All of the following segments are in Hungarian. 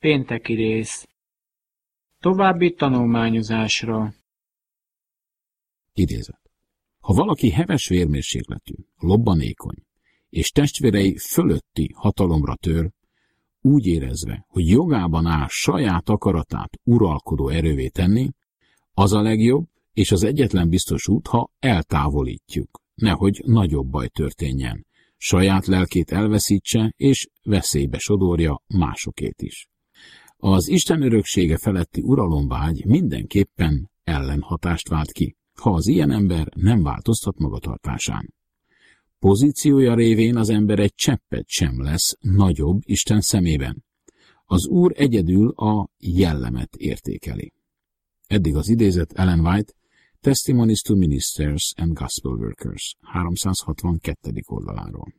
Pénteki rész. További tanulmányozásra. Idézet. Ha valaki heves vérmérsékletű, lobbanékony, és testvérei fölötti hatalomra tör, úgy érezve, hogy jogában áll saját akaratát uralkodó erővé tenni, az a legjobb és az egyetlen biztos út, ha eltávolítjuk, nehogy nagyobb baj történjen, saját lelkét elveszítse és veszélybe sodorja másokét is. Az Isten öröksége feletti uralomvágy mindenképpen ellenhatást vált ki, ha az ilyen ember nem változtat magatartásán. Pozíciója révén az ember egy cseppet sem lesz nagyobb Isten szemében. Az Úr egyedül a jellemet értékeli. Eddig az idézet Ellen White, Testimonies to Ministers and Gospel Workers, 362. oldaláról.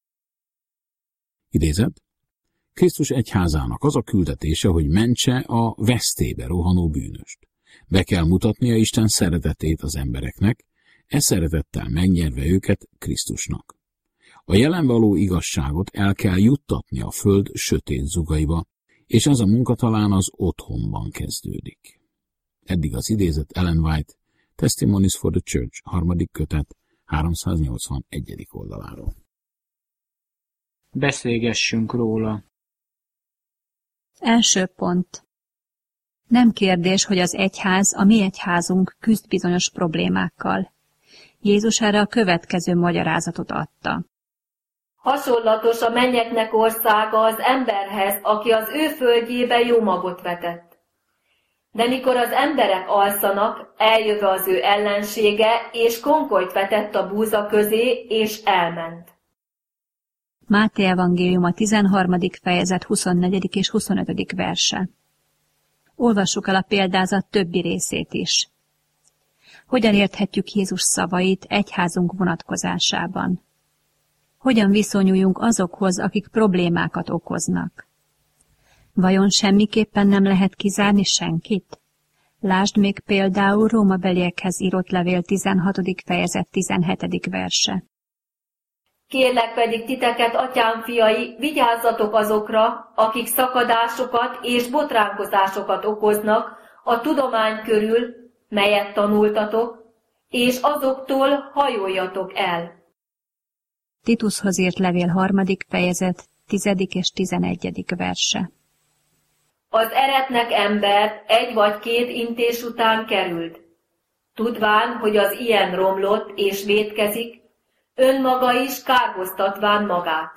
Idézet. Krisztus egyházának az a küldetése, hogy mentse a vesztébe rohanó bűnöst. Be kell mutatnia Isten szeretetét az embereknek, szeretettel megnyerve őket Krisztusnak. A jelen való igazságot el kell juttatni a föld sötét zugaiba, és ez a munka talán az otthonban kezdődik. Eddig az idézet Ellen White, Testimonies for the Church, 3. kötet, 381. oldaláról. Beszélgessünk róla. Első pont. Nem kérdés, hogy az egyház, a mi egyházunk küzd bizonyos problémákkal. Jézus erre a következő magyarázatot adta. Hasonlatos a mennyeknek országa az emberhez, aki az ő földjébe jó magot vetett. De mikor az emberek alszanak, eljöve az ő ellensége, és konkolyt vetett a búza közé, és elment. Máté evangélium a 13. fejezet 24. és 25. verse. Olvassuk el a példázat többi részét is. Hogyan érthetjük Jézus szavait egyházunk vonatkozásában? Hogyan viszonyuljunk azokhoz, akik problémákat okoznak? Vajon semmiképpen nem lehet kizárni senkit? Lásd még például Rómabeliekhez írott levél 16. fejezet 17. verse. Kérlek pedig titeket, atyám fiai, vigyázzatok azokra, akik szakadásokat és botránkozásokat okoznak a tudomány körül, melyet tanultatok, és azoktól hajoljatok el. Titushoz írt levél 3. fejezet 10. és 11. verse. Az eretnek embert 1 vagy 2 intés után került. Tudván, hogy az ilyen romlott és vétkezik, önmaga is kárhoztatván magát.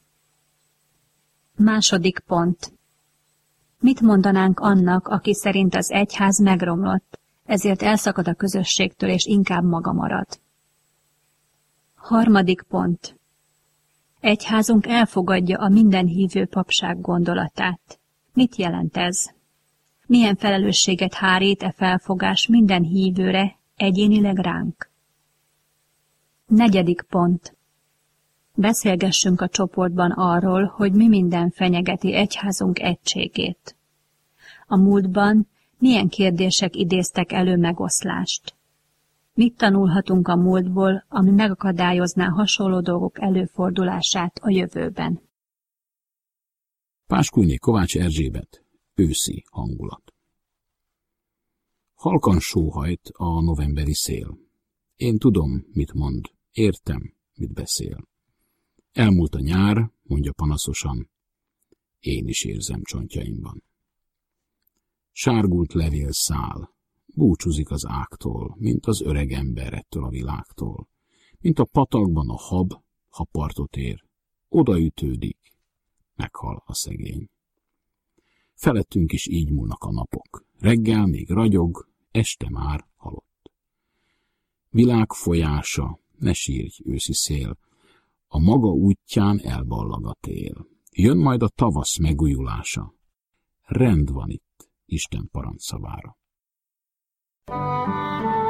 Második pont. Mit mondanánk annak, aki szerint az egyház megromlott, ezért elszakad a közösségtől és inkább maga marad? Harmadik pont. Egyházunk elfogadja a minden hívő papság gondolatát. Mit jelent ez? Milyen felelősséget hárít e felfogás minden hívőre, egyénileg ránk? Negyedik pont. Beszélgessünk a csoportban arról, hogy mi minden fenyegeti egyházunk egységét. A múltban milyen kérdések idéztek elő megoszlást? Mit tanulhatunk a múltból, ami megakadályozná hasonló dolgok előfordulását a jövőben? Páskújné Kovács Erzsébet, őszi hangulat. Halkan sóhajt a novemberi szél. Én tudom, mit mond, értem, mit beszél. Elmúlt a nyár, mondja panaszosan, én is érzem csontjaimban. Sárgult levélszál, búcsúzik az ágtól, mint az öreg ember ettől a világtól, mint a patakban a hab, ha partot ér, odaütődik, meghal a szegény. Felettünk is így múlnak a napok, reggel még ragyog, este már halott. Világ folyása, ne sírj, őszi szél, a maga útján elballag a tél. Jön majd a tavasz megújulása. Rend van itt, Isten parancsszavára.